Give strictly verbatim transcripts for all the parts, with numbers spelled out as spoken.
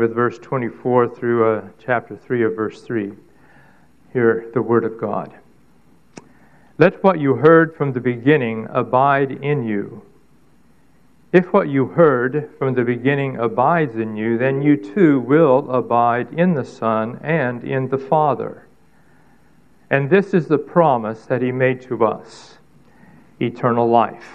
with verse twenty-four through uh, chapter three of verse three. Hear the word of God. Let what you heard from the beginning abide in you. If what you heard from the beginning abides in you, then you too will abide in the Son and in the Father. And this is the promise that He made to us, eternal life.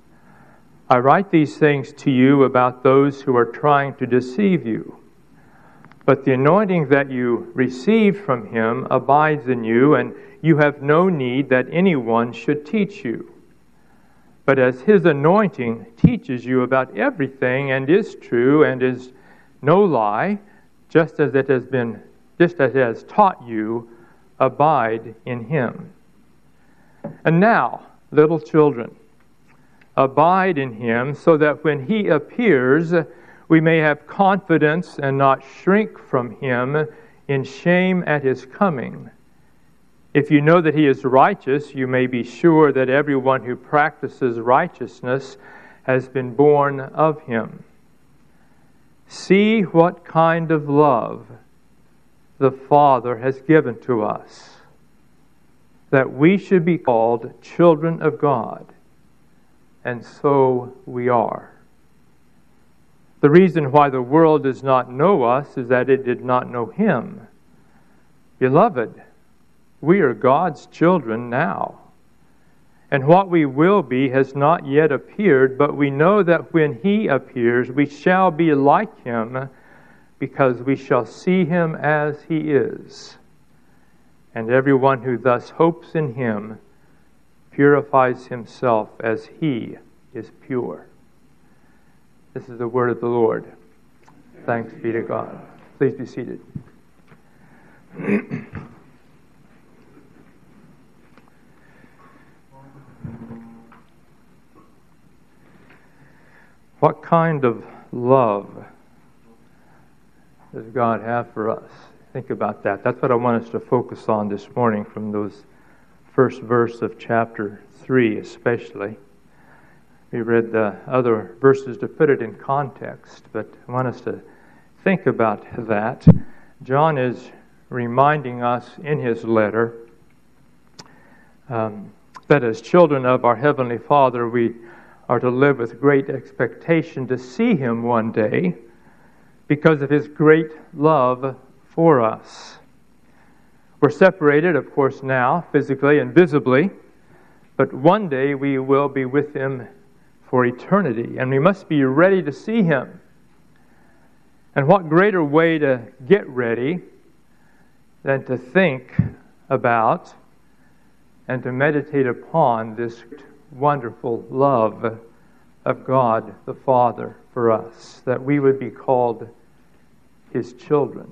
I write these things to you about those who are trying to deceive you. But the anointing that you received from Him abides in you, and you have no need that anyone should teach you. But as His anointing teaches you about everything and is true and is no lie, just as it has been, just as it has taught you, abide in Him. And now, little children, abide in Him, so that when He appears, we may have confidence and not shrink from Him in shame at His coming. If you know that He is righteous, you may be sure that everyone who practices righteousness has been born of Him. See what kind of love the Father has given to us, that we should be called children of God, and so we are. The reason why the world does not know us is that it did not know Him. Beloved, we are God's children now. And what we will be has not yet appeared, but we know that when He appears, we shall be like Him, because we shall see Him as He is. And everyone who thus hopes in Him purifies himself as He is pure. This is the word of the Lord. Thanks be to God. Please be seated. What kind of love does God have for us? Think about that. That's what I want us to focus on this morning from those first verse of chapter three especially. We read the other verses to put it in context, but I want us to think about that. John is reminding us in his letter um, that as children of our Heavenly Father, we are to live with great expectation to see Him one day because of His great love for us. We're separated, of course, now, physically and visibly, but one day we will be with Him for eternity, and we must be ready to see Him. And what greater way to get ready than to think about and to meditate upon this wonderful love of God the Father for us, that we would be called His children.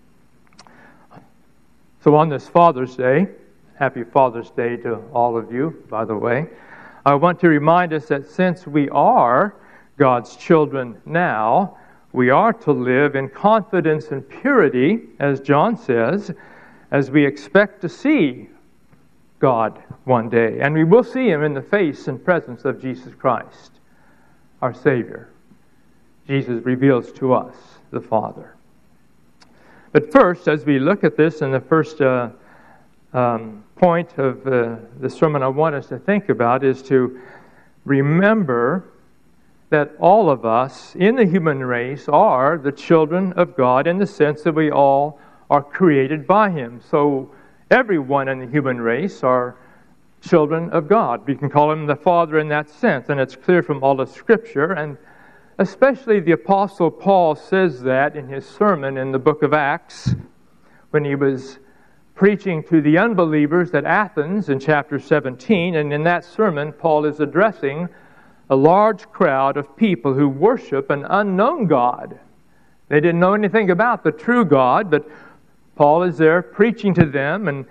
So on this Father's Day, happy Father's Day to all of you, by the way, I want to remind us that since we are God's children now, we are to live in confidence and purity, as John says, as we expect to see God one day. And we will see Him in the face and presence of Jesus Christ, our Savior. Jesus reveals to us the Father. But first, as we look at this in the first uh, um, point of uh, the sermon I want us to think about is to remember that all of us in the human race are the children of God in the sense that we all are created by Him. So everyone in the human race are children of God. We can call Him the Father in that sense, and it's clear from all of Scripture, and especially the Apostle Paul says that in his sermon in the book of Acts when he was preaching to the unbelievers at Athens in chapter seventeen, and in that sermon Paul is addressing a large crowd of people who worship an unknown God. They didn't know anything about the true God, but Paul is there preaching to them, and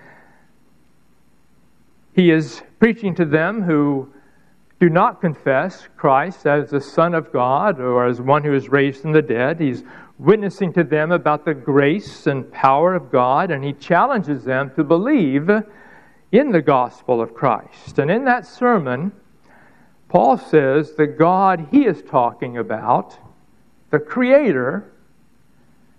he is preaching to them who do not confess Christ as the Son of God or as one who is raised from the dead. He's witnessing to them about the grace and power of God, and he challenges them to believe in the gospel of Christ. And in that sermon, Paul says the God he is talking about, the Creator,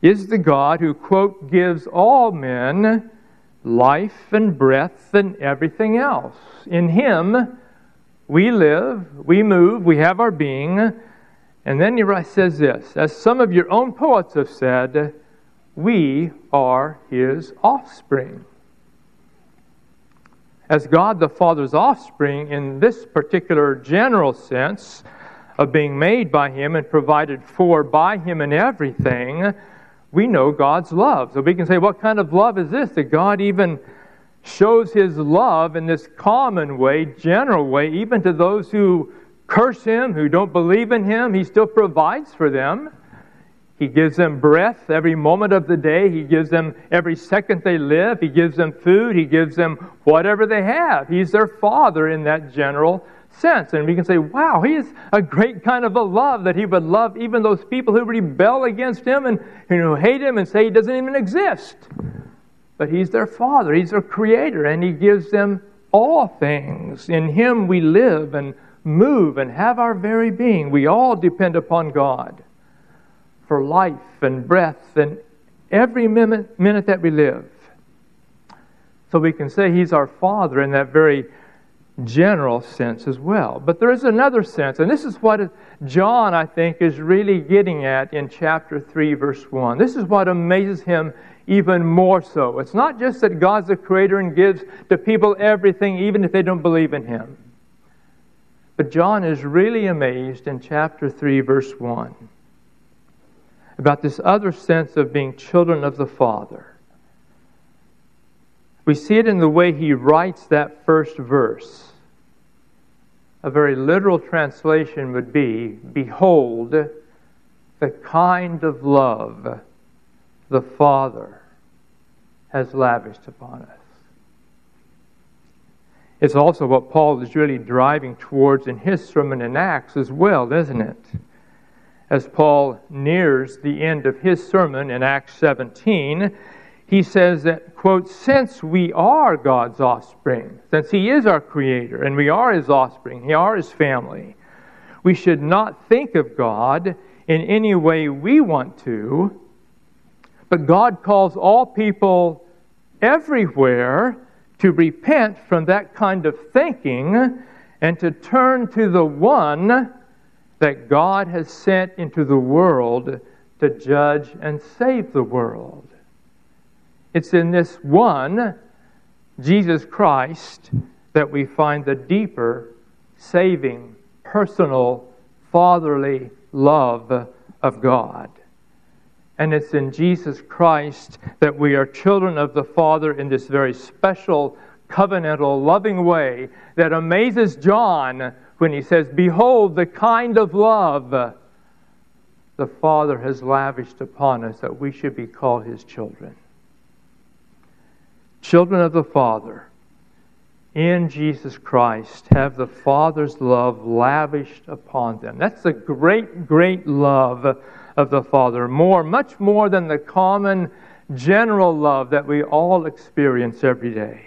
is the God who, quote, gives all men life and breath and everything else. In Him we live, we move, we have our being. And then he says this, as some of your own poets have said, we are His offspring. As God the Father's offspring, in this particular general sense of being made by Him and provided for by Him in everything, we know God's love. So we can say, what kind of love is this? That God even shows His love in this common way, general way, even to those who curse Him, who don't believe in Him. He still provides for them. He gives them breath every moment of the day. He gives them every second they live. He gives them food. He gives them whatever they have. He's their Father in that general sense. And we can say, wow, He is a great kind of a love, that He would love even those people who rebel against Him and who hate Him and say He doesn't even exist. But He's their Father. He's their Creator, and He gives them all things. In Him we live and move and have our very being. We all depend upon God for life and breath and every minute, minute that we live. So we can say He's our Father in that very general sense as well. But there is another sense, and this is what John, I think, is really getting at in chapter three, verse one. This is what amazes him even more so. It's not just that God's the Creator and gives to people everything, even if they don't believe in Him. But John is really amazed in chapter three, verse one, about this other sense of being children of the Father. We see it in the way he writes that first verse. A very literal translation would be, behold, the kind of love the Father has lavished upon us. It's also what Paul is really driving towards in his sermon in Acts as well, isn't it? As Paul nears the end of his sermon in Acts seventeen, he says that, quote, since we are God's offspring, since He is our Creator and we are His offspring, we are His family, we should not think of God in any way we want to, but God calls all people everywhere to repent from that kind of thinking and to turn to the one that God has sent into the world to judge and save the world. It's in this one, Jesus Christ, that we find the deeper, saving, personal, fatherly love of God. And it's in Jesus Christ that we are children of the Father in this very special, covenantal, loving way that amazes John when he says, behold the kind of love the Father has lavished upon us that we should be called His children. Children of the Father, in Jesus Christ, have the Father's love lavished upon them. That's the great, great love of the Father. More, much more than the common, general love that we all experience every day.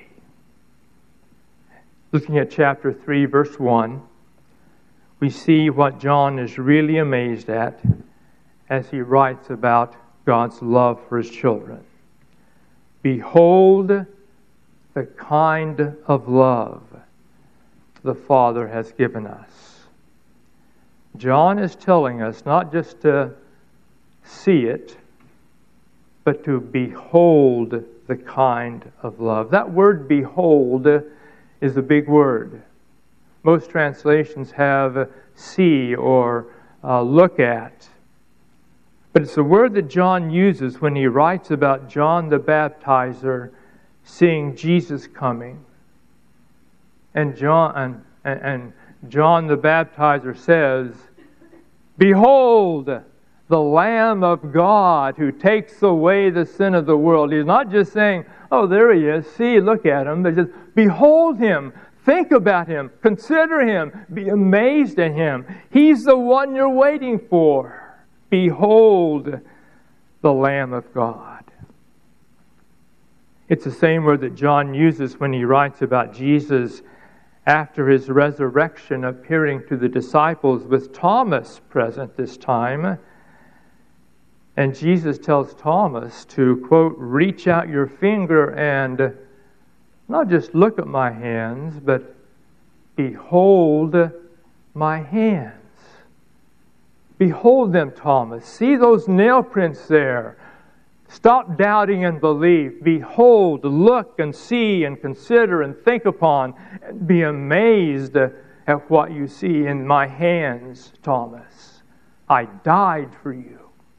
Looking at chapter three, verse one, we see what John is really amazed at as he writes about God's love for His children. Behold the kind of love the Father has given us. John is telling us not just to see it, but to behold the kind of love. That word behold is a big word. Most translations have see or uh, look at. But it's the word that John uses when he writes about John the Baptizer seeing Jesus coming. And John, and, and John the Baptizer says, behold, the Lamb of God who takes away the sin of the world. He's not just saying, oh, there He is, see, look at Him. But just, behold Him, think about Him, consider Him, be amazed at Him. He's the one you're waiting for. Behold the Lamb of God. It's the same word that John uses when he writes about Jesus after His resurrection appearing to the disciples with Thomas present this time. And Jesus tells Thomas to, quote, reach out your finger and not just look at my hands, but behold my hands. Behold them, Thomas. See those nail prints there. Stop doubting and believe. Behold, look and see and consider and think upon and be amazed at what you see in my hands, Thomas. I died for you.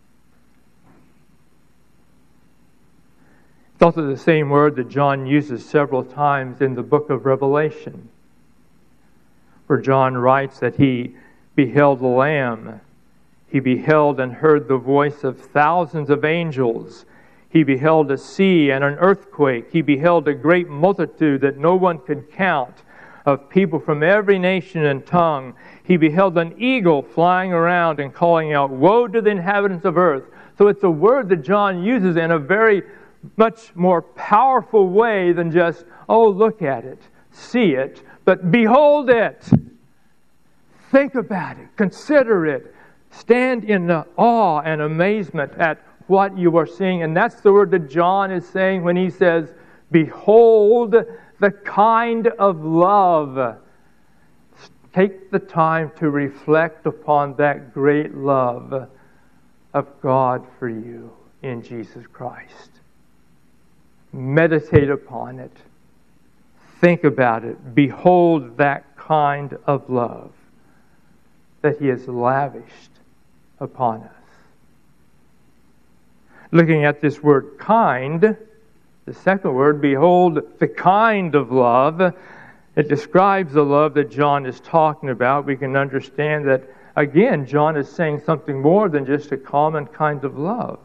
It's also the same word that John uses several times in the book of Revelation, where John writes that he beheld the Lamb. He beheld and heard the voice of thousands of angels. He beheld a sea and an earthquake. He beheld a great multitude that no one could count of people from every nation and tongue. He beheld an eagle flying around and calling out, woe to the inhabitants of earth. So it's a word that John uses in a very much more powerful way than just, oh, look at it, see it, but behold it. Think about it, consider it. Stand in awe and amazement at what you are seeing. And that's the word that John is saying when he says, behold the kind of love. Take the time to reflect upon that great love of God for you in Jesus Christ. Meditate upon it. Think about it. Behold that kind of love that He has lavished upon us. Looking at this word kind, the second word, behold the kind of love, it describes the love that John is talking about. We can understand that, again, John is saying something more than just a common kind of love.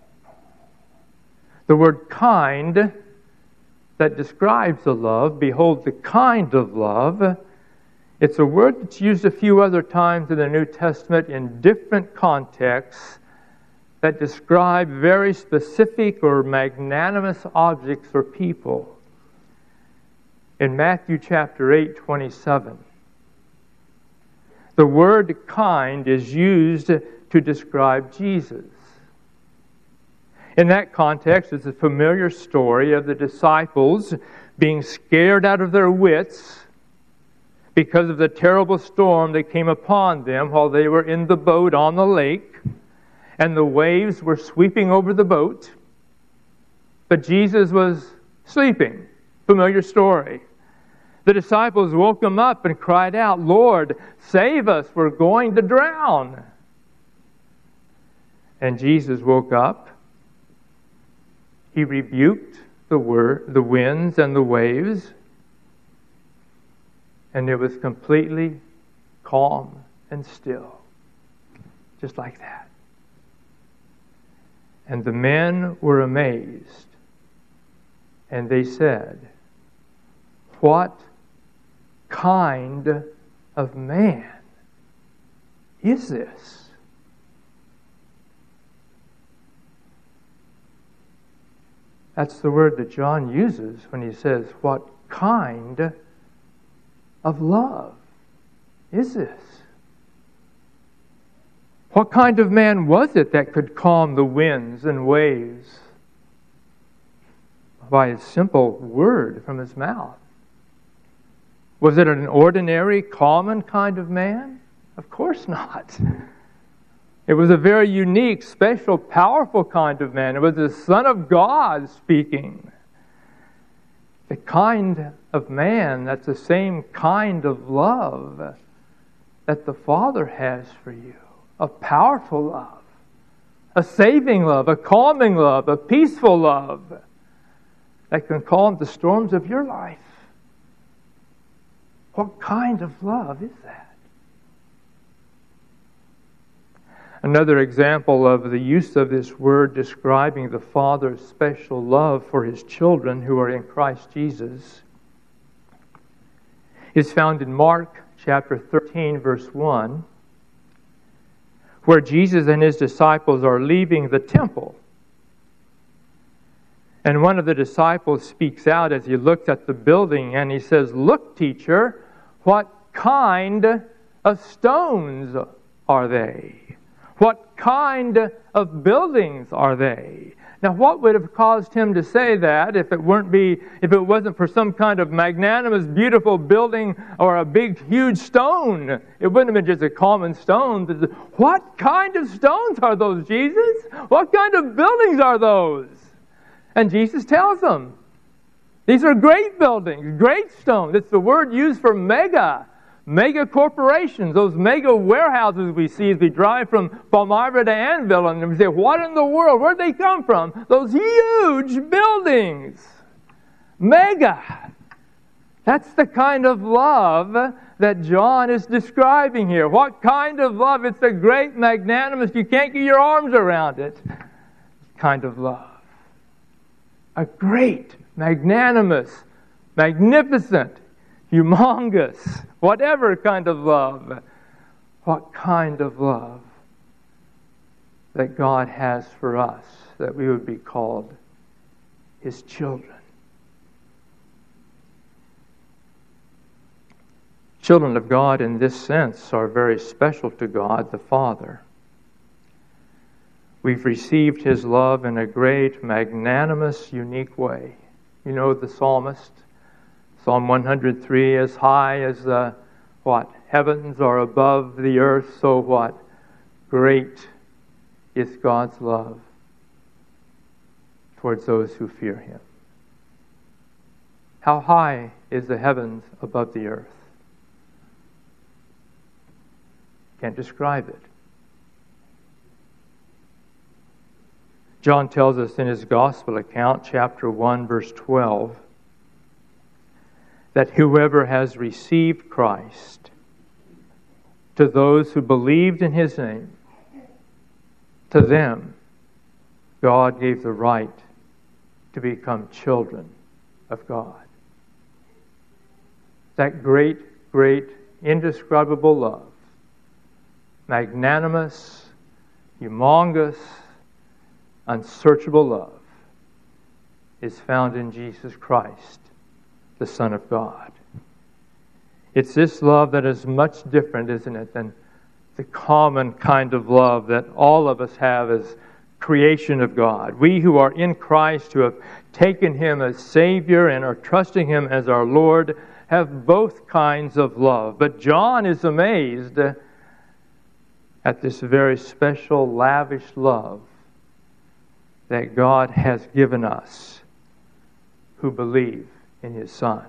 The word kind that describes the love, behold the kind of love, it's a word that's used a few other times in the New Testament in different contexts that describe very specific or magnanimous objects or people. In Matthew chapter eight, twenty-seven, the word kind is used to describe Jesus. In that context, it's a familiar story of the disciples being scared out of their wits because of the terrible storm that came upon them while they were in the boat on the lake, and the waves were sweeping over the boat, but Jesus was sleeping. Familiar story. The disciples woke him up and cried out, Lord, save us, we're going to drown. And Jesus woke up. He rebuked the word, the winds and the waves, and it was completely calm and still, just like that. And the men were amazed, and they said, what kind of man is this? That's the word that John uses when he says, what kind of love is this? What kind of man was it that could calm the winds and waves by a simple word from his mouth? Was it an ordinary, common kind of man? Of course not. It was a very unique, special, powerful kind of man. It was the Son of God speaking. The kind of man that's the same kind of love that the Father has for you. A powerful love. A saving love. A calming love. A peaceful love that can calm the storms of your life. What kind of love is that? Another example of the use of this word describing the Father's special love for His children who are in Christ Jesus is found in Mark chapter thirteen, verse one, where Jesus and His disciples are leaving the temple. And one of the disciples speaks out as he looks at the building and he says, look, teacher, what kind of stones are they? What kind of buildings are they? Now, what would have caused him to say that if it weren't be if it wasn't for some kind of magnanimous, beautiful building or a big, huge stone? It wouldn't have been just a common stone. What kind of stones are those, Jesus? What kind of buildings are those? And Jesus tells them, these are great buildings, great stones. It's the word used for mega. Mega corporations, those mega warehouses we see as we drive from Palmyra to Annville, and we say, what in the world? Where'd they come from? Those huge buildings. Mega. That's the kind of love that John is describing here. What kind of love? It's a great, magnanimous, you can't get your arms around it kind of love. A great, magnanimous, magnificent, humongous, whatever kind of love. What kind of love that God has for us, that we would be called His children. Children of God in this sense are very special to God the Father. We've received His love in a great, magnanimous, unique way. You know the psalmist, Psalm one hundred three, as high as the, what, heavens are above the earth, so what? Great is God's love towards those who fear Him. How high is the heavens above the earth? Can't describe it. John tells us in his Gospel account, chapter one, verse twelve, that whoever has received Christ, to those who believed in His name, to them God gave the right to become children of God. That great, great, indescribable love, magnanimous, humongous, unsearchable love, is found in Jesus Christ, the Son of God. It's this love that is much different, isn't it, than the common kind of love that all of us have as creation of God. We who are in Christ, who have taken Him as Savior and are trusting Him as our Lord, have both kinds of love. But John is amazed at this very special, lavish love that God has given us who believe in His Son.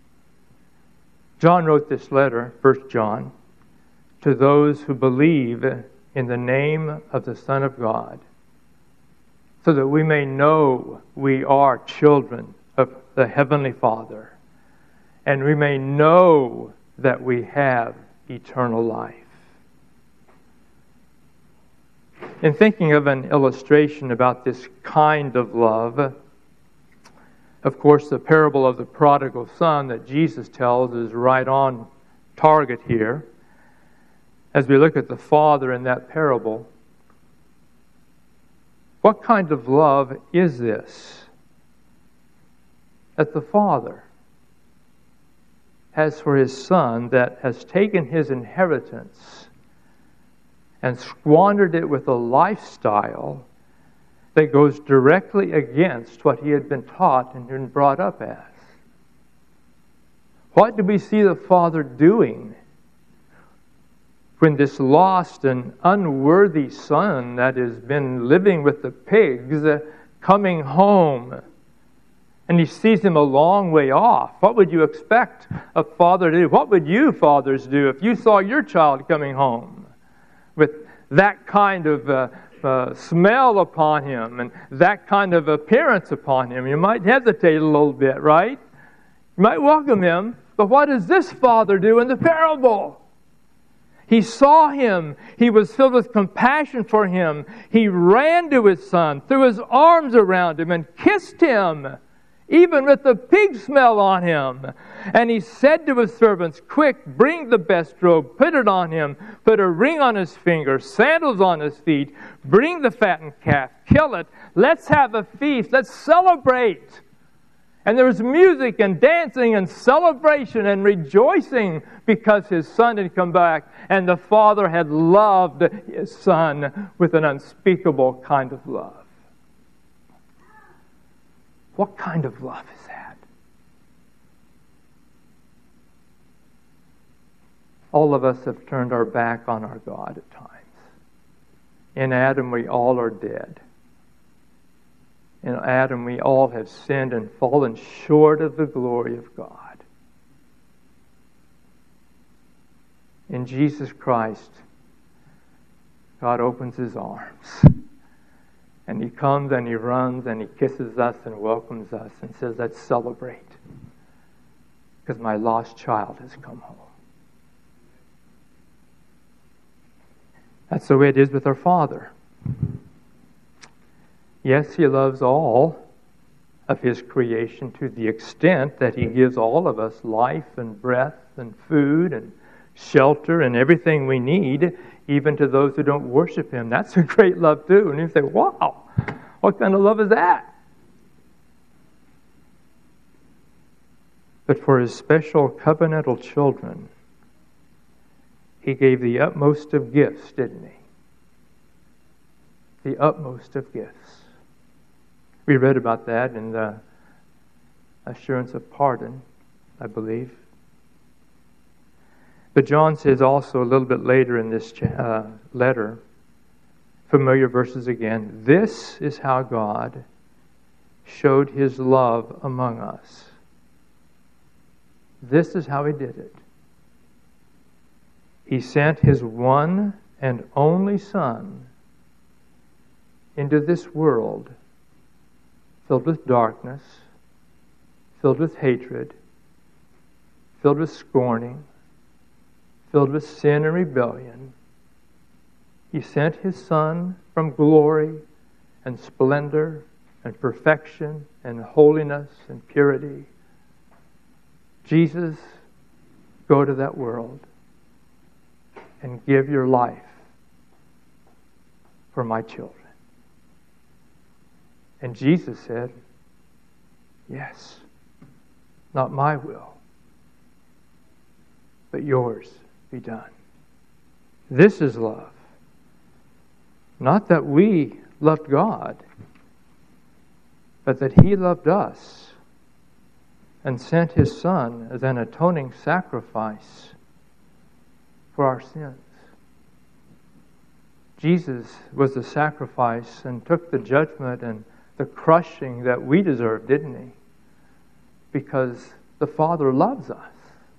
John wrote this letter, First John, to those who believe in the name of the Son of God, so that we may know we are children of the Heavenly Father, and we may know that we have eternal life. In thinking of an illustration about this kind of love, of course, the parable of the prodigal son that Jesus tells is right on target here. As we look at the Father in that parable, what kind of love is this that the Father has for His Son, that has taken His inheritance and squandered it with a lifestyle that goes directly against what He had been taught and been brought up as? What do we see the Father doing when this lost and unworthy son that has been living with the pigs uh, coming home, and he sees him a long way off? What would you expect a father to do? What would you fathers do if you saw your child coming home with that kind of uh, uh, smell upon him and that kind of appearance upon him? You might hesitate a little bit, right? You might welcome him, but what does this father do in the parable? He saw him. He was filled with compassion for him. He ran to his son, threw his arms around him, and kissed him, even with the pig smell on him. And he said to his servants, "Quick, bring the best robe, put it on him, put a ring on his finger, sandals on his feet, bring the fattened calf, kill it, let's have a feast, let's celebrate." And there was music and dancing and celebration and rejoicing because his son had come back. And the father had loved his son with an unspeakable kind of love. What kind of love is that? All of us have turned our back on our God at times. In Adam, we all are dead. In Adam, we all have sinned and fallen short of the glory of God. In Jesus Christ, God opens His arms. And He comes and He runs and He kisses us and welcomes us and says, let's celebrate. Because my lost child has come home. That's the way it is with our Father. Yes, He loves all of His creation to the extent that He gives all of us life and breath and food and shelter and everything we need, even to those who don't worship Him. That's a great love too. And you say, wow, what kind of love is that? But for His special covenantal children, He gave the utmost of gifts, didn't He? The utmost of gifts. We read about that in the assurance of pardon, I believe. But John says also a little bit later in this uh, letter, familiar verses again, this is how God showed His love among us. This is how He did it. He sent His one and only Son into this world filled with darkness, filled with hatred, filled with scorning, filled with sin and rebellion. He sent His Son from glory and splendor and perfection and holiness and purity. Jesus, go to that world and give your life for my children. And Jesus said, yes, not my will, but yours be done. This is love. Not that we loved God, but that He loved us and sent His Son as an atoning sacrifice for our sins. Jesus was the sacrifice and took the judgment and the crushing that we deserve, didn't He? Because the Father loves us.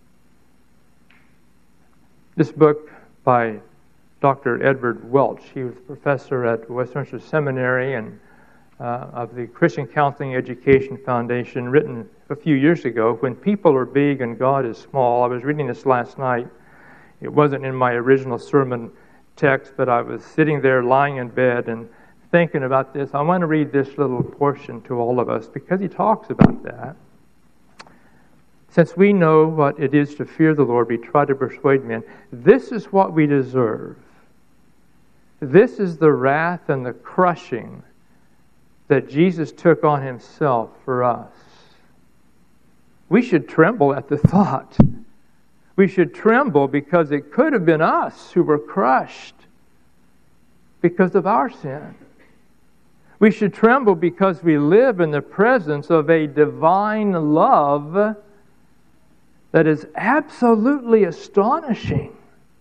This book by Doctor Edward Welch, he was a professor at Westminster Seminary and uh, of the Christian Counseling Education Foundation, written a few years ago, When People Are Big and God is Small. I was reading this last night. It wasn't in my original sermon text, but I was sitting there lying in bed and thinking about this. I want to read this little portion to all of us because he talks about that. Since we know what it is to fear the Lord, we try to persuade men. This is what we deserve. This is the wrath and the crushing that Jesus took on Himself for us. We should tremble at the thought. We should tremble because it could have been us who were crushed because of our sin. We should tremble because we live in the presence of a divine love that is absolutely astonishing.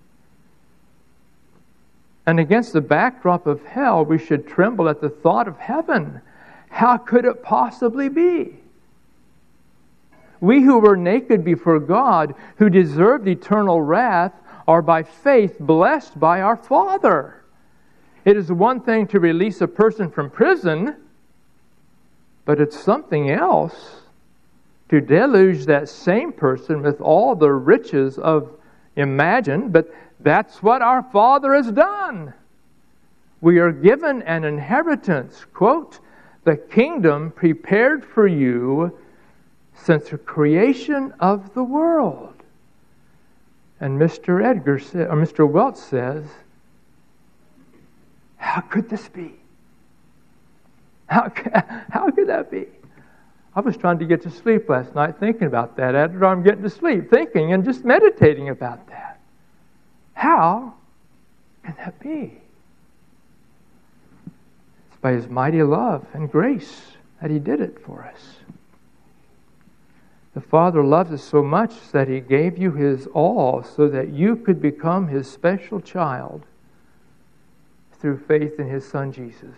And against the backdrop of hell, we should tremble at the thought of heaven. How could it possibly be? We who were naked before God, who deserved eternal wrath, are by faith blessed by our Father. It is one thing to release a person from prison, but it's something else to deluge that same person with all the riches of imagined, but that's what our Father has done. We are given an inheritance, quote, the kingdom prepared for you since the creation of the world. And Mister Edgar sa- or Mister Welch says, how could this be? How, how could that be? I was trying to get to sleep last night thinking about that. After I'm getting to sleep, thinking and just meditating about that. How can that be? It's by His mighty love and grace that He did it for us. The Father loves us so much that He gave you His all so that you could become His special child through faith in His Son Jesus.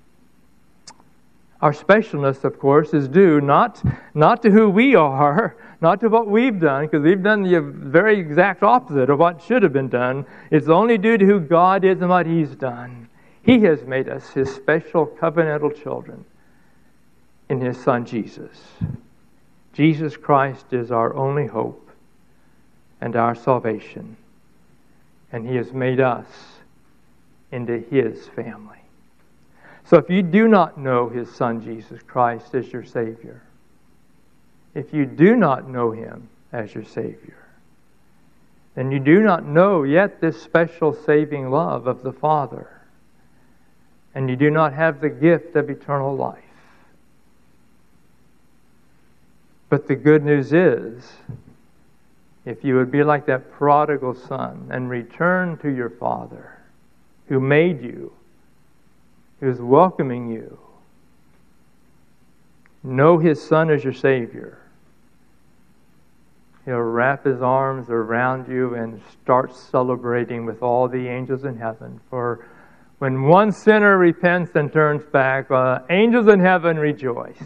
Our specialness, of course, is due not, not to who we are, not to what we've done, because we've done the very exact opposite of what should have been done. It's only due to who God is and what He's done. He has made us His special covenantal children in His Son Jesus. Jesus Christ is our only hope and our salvation, and He has made us into His family. So if you do not know His Son Jesus Christ as your Savior, if you do not know Him as your Savior, then you do not know yet this special saving love of the Father, and you do not have the gift of eternal life. But the good news is, if you would be like that prodigal son and return to your Father who made you, who is welcoming you, know His Son as your Savior, He'll wrap His arms around you and start celebrating with all the angels in heaven. For when one sinner repents and turns back, uh, angels in heaven rejoice.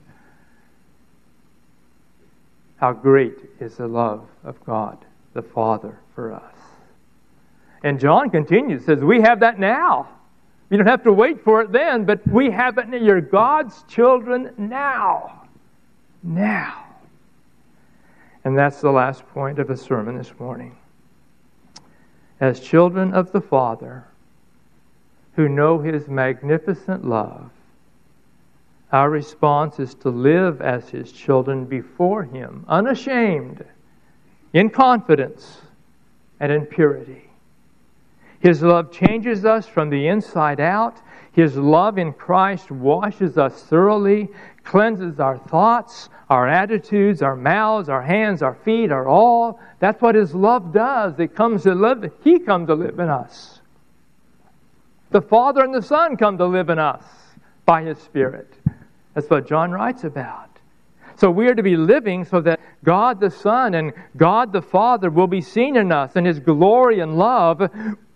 How great is the love of God, the Father, for us. And John continues, says, we have that now. You don't have to wait for it then, but we have it now. You're God's children now. Now. And that's the last point of the sermon this morning. As children of the Father, who know His magnificent love, our response is to live as His children before Him, unashamed, in confidence, and in purity. His love changes us from the inside out. His love in Christ washes us thoroughly, cleanses our thoughts, our attitudes, our mouths, our hands, our feet, our all. That's what His love does. It comes to live. He comes to live in us. The Father and the Son come to live in us by His Spirit. That's what John writes about. So we are to be living so that God the Son and God the Father will be seen in us, and His glory and love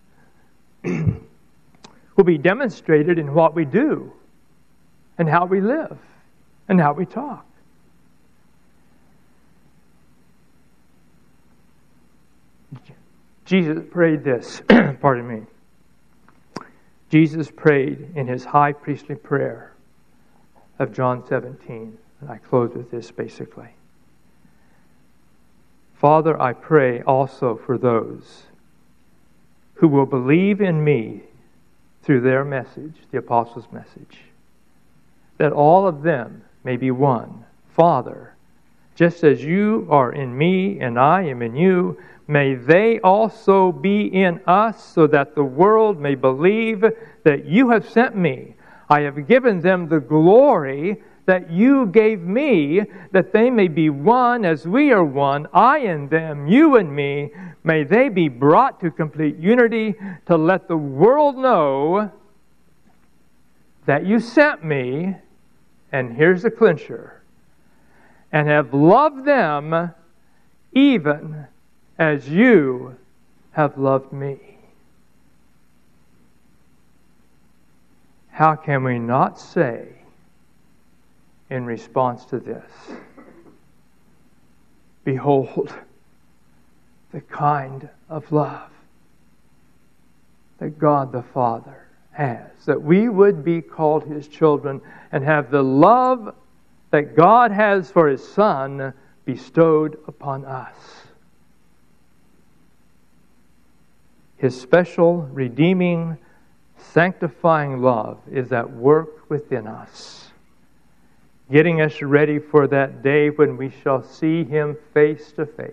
will be demonstrated in what we do and how we live and how we talk. Jesus prayed this, pardon me. Jesus prayed in His high priestly prayer of John seventeen. And I close with this basically. Father, I pray also for those who will believe in me through their message, the apostles' message, that all of them may be one. Father, just as you are in me and I am in you, may they also be in us, so that the world may believe that you have sent me. I have given them the glory that you gave me, that they may be one as we are one, I and them, you and me. May they be brought to complete unity, to let the world know that you sent me, and here's the clincher, and have loved them even as you have loved me. How can we not say in response to this, behold the kind of love that God the Father has, that we would be called His children and have the love that God has for His Son bestowed upon us. His special, redeeming, sanctifying love is at work within us, getting us ready for that day when we shall see Him face to face.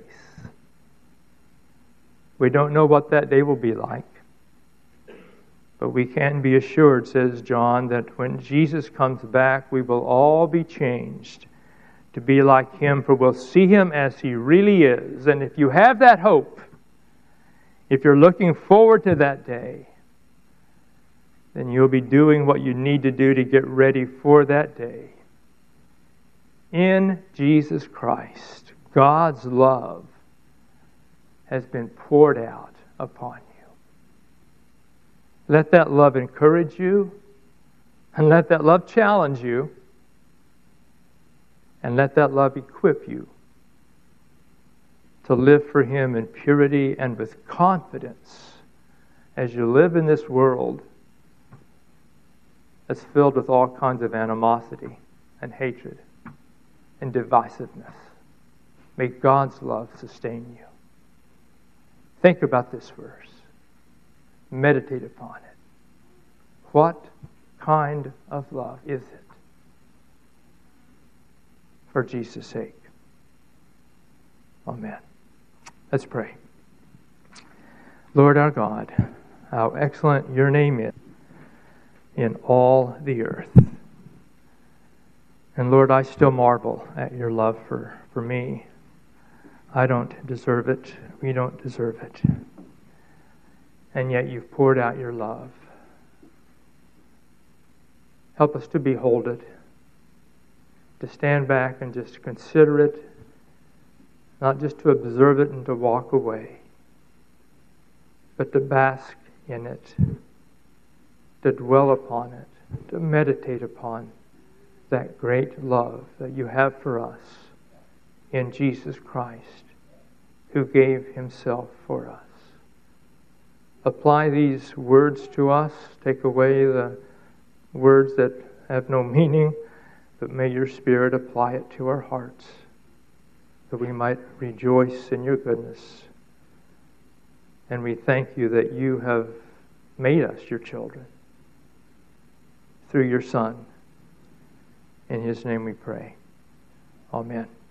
We don't know what that day will be like, but we can be assured, says John, that when Jesus comes back, we will all be changed. to be like Him, for we'll see Him as He really is. And if you have that hope, if you're looking forward to that day, then you'll be doing what you need to do to get ready for that day. In Jesus Christ, God's love has been poured out upon you. Let that love encourage you, and let that love challenge you, and let that love equip you to live for Him in purity and with confidence as you live in this world that's filled with all kinds of animosity and hatred and divisiveness. May God's love sustain you. Think about this verse. Meditate upon it. What kind of love is it? For Jesus' sake. Amen. Let's pray. Lord our God, how excellent your name is in all the earth. And Lord, I still marvel at your love for, for me. I don't deserve it. We don't deserve it. And yet you've poured out your love. Help us to behold it, to stand back and just consider it, not just to observe it and to walk away, but to bask in it, to dwell upon it, to meditate upon that great love that you have for us in Jesus Christ, who gave Himself for us. Apply these words to us. Take away the words that have no meaning, but may your Spirit apply it to our hearts, that we might rejoice in your goodness. And we thank you that you have made us your children through your Son. In His name we pray. Amen.